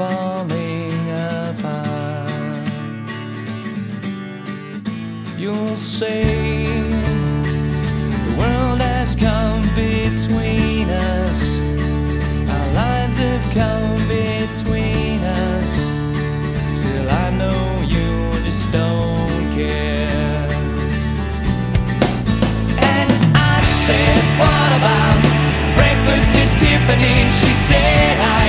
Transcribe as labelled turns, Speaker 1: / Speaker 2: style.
Speaker 1: falling apart. You'll say the world has come between us, our lives have come between us. Still I know you just don't care. And I said, what about breakfast at Tiffany? She said,